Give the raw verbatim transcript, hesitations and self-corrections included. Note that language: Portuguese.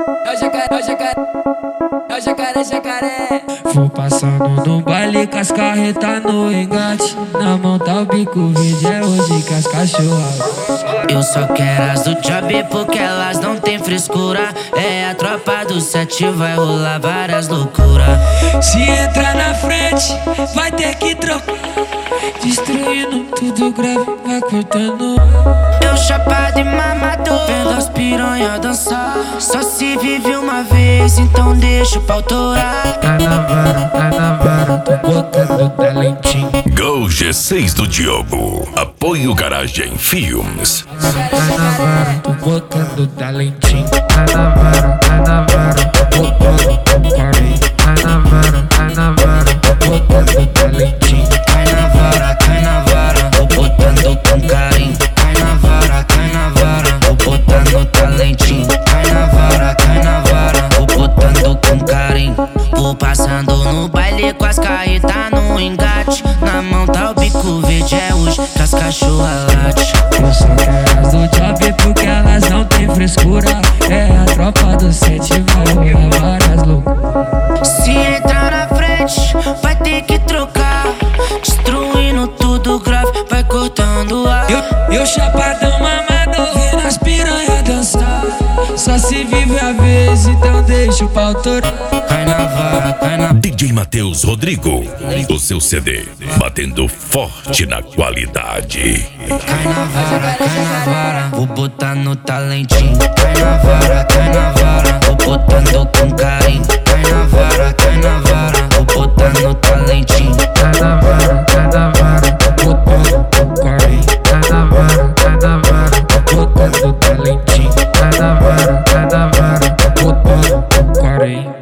É o jacaré, é o jacaré, é o jacaré, jacaré. Vou passando no baile com as carretas no engate. Na mão tá o bico verde, é hoje que as cachorras. Eu só quero as do job porque elas não tem frescura. É a tropa do sete, vai rolar várias loucuras. Se entrar na frente, vai ter que trocar. Destruindo tudo grave, vai cortando. Eu chapado e mamador, vendo as piranha dançar. Só se vive uma vez, então deixa o pau torar. Tá na vara, tá na vara, tô botando talentinho. Go G seis do Diogo, apoio Garagem Filmes. Tá na vara, tô botando talentinho. Tá na vara, tá na vara, tô botando carinho. Tá na vara, tá na vara, tô botando talentinho. Cai na vara, cai na vara, tô botando com carinho. Cai na vara, cai na vara, tô botando talentinho. Cai na vara, cai na vara, tô botando com carinho. Vou passando no baile com as carretas no engate. Na mão tá o bico verde, é hoje que as cachorras late. Eu só quero as do job porque elas não tem frescura. É a tropa do sete, vai rolar várias loucuras. Se entrar na frente, vai ter que trocar. Destruindo tudo grave, vai cortando ar. Eu, eu chapadão mamador, vendo as piranha dançar. Só se vive a vez, então deixa o pau torar. Cai na vara, cai na... D J Matheus Rodrigo, o seu C D, batendo forte na qualidade. Cai na vara, cai na vara, vou botar no talentinho. Cai na vara, cai na vara, vou botando com carinho. Cai na vara, cai na vara, vou botar no talentinho. Tá na vara, tá na vara, tô botando com carinho. Tá na vara, tá na vara, tô botando talentinho. Tá na vara, tá na vara, tô botando com carinho.